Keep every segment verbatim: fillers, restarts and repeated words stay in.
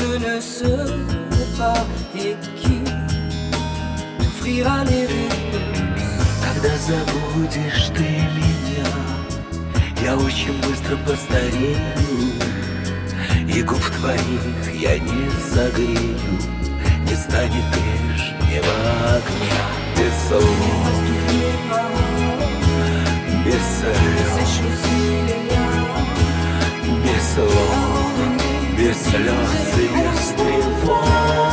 je ne serai pas et qui t'offrira les réponses. Когда забудешь ты меня, я очень быстро постарею, и губ твоих я не загрею, не станет прежнего огня. Без слов, без слез, без слов, без слез и без тревог.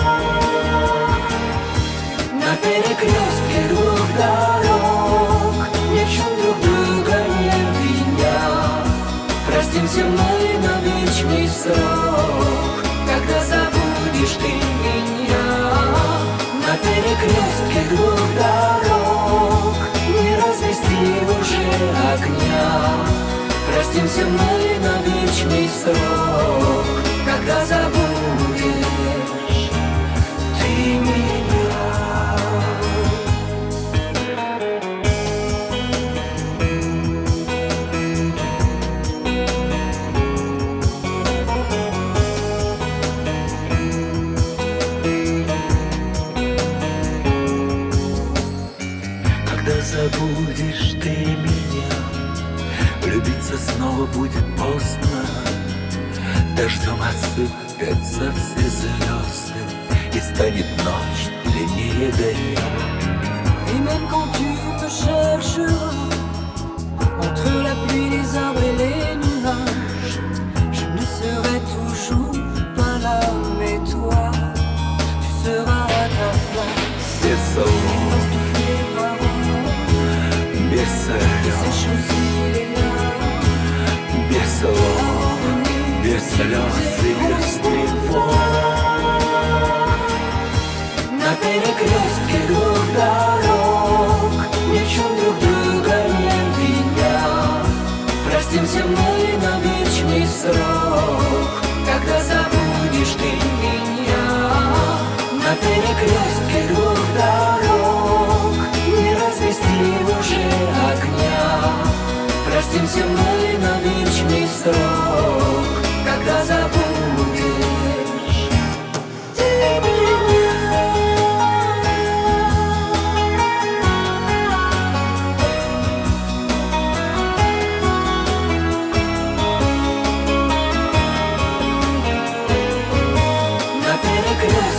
На перекрестке двух дорог, ни в чем друг друга не виня, простимся мы на вечный срок, когда забудешь ты меня. На перекрестке двух дорог не развести уже огня, простимся мы на вечный срок, когда забудешь ты меня. Забудешь ты меня, влюбиться снова будет поздно. Дождем отсыпятся все звезды, и станет ночь длиннее дня. Et même quand tu me chercheras entre la pluie, les arbres et les nuages, je ne serai toujours pas là, mais toi, tu seras à ta place. Без слов, без слез, без слов, без слез и без тревог. На перекрестке двух дорог, ни в чем друг друга не виня, простимся мы на вечный срок, когда забудешь ты меня. На перекрестке двух дорог не развести уже огня, простимся мы на вечный срок, когда забудешь ты меня. На перекрестке